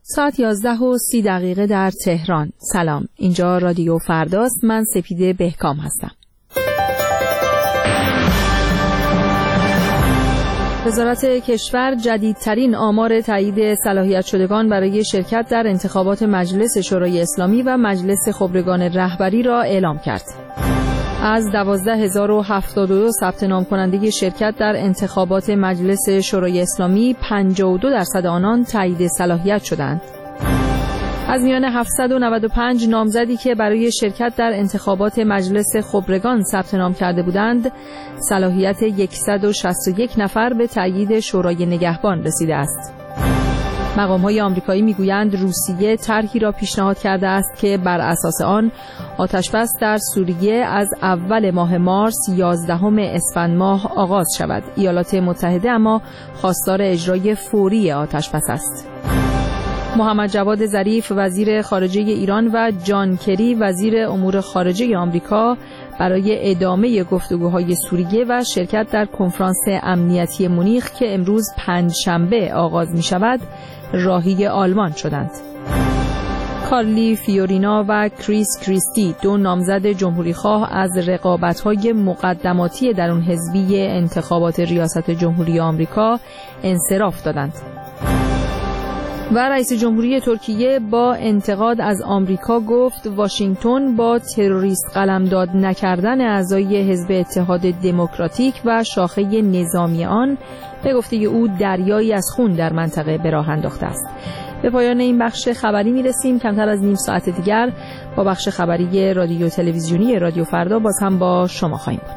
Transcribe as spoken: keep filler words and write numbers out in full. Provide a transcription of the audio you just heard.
ساعت یازده و سی دقیقه در تهران. سلام، اینجا رادیو فرداست. من سپیده بهکام هستم. وزارت کشور جدیدترین آمار تایید صلاحیت شدگان برای شرکت در انتخابات مجلس شورای اسلامی و مجلس خبرگان رهبری را اعلام کرد. از دوازده هزار و هفتاد و دو ثبت نام کننده شرکت در انتخابات مجلس شورای اسلامی، پنجاه و دو درصد آنان تایید صلاحیت شدند. از میان هفتصد و نود و پنج نامزدی که برای شرکت در انتخابات مجلس خبرگان ثبت نام کرده بودند، صلاحیت صد و شصت و یک نفر به تایید شورای نگهبان رسیده است. مقام‌های آمریکایی می‌گویند روسیه طرحی را پیشنهاد کرده است که بر اساس آن آتش‌بس در سوریه از اول ماه مارس یازدهم اسفند ماه آغاز شود. ایالات متحده اما خواستار اجرای فوری آتش‌بس است. محمد جواد ظریف وزیر خارجه ایران و جان کری وزیر امور خارجه آمریکا برای ادامه گفتگوهای سوریه و شرکت در کنفرانس امنیتی مونیخ که امروز پنجشنبه آغاز می شود راهی آلمان شدند. کارلی فیورینا و کریس کریستی، دو نامزد جمهوریخواه، از رقابت‌های مقدماتی درون حزبی انتخابات ریاست جمهوری آمریکا انصراف دادند. و رئیس جمهوری ترکیه با انتقاد از آمریکا گفت واشنگتن با تروریست قلمداد نکردن اعضای حزب اتحاد دموکراتیک و شاخه نظامی آن به گفته او دریایی از خون در منطقه به راه انداخته است. به پایان این بخش خبری میرسیم. کمتر از نیم ساعت دیگر با بخش خبری رادیو تلویزیونی رادیو فردا باز هم با شما خواهیم بود.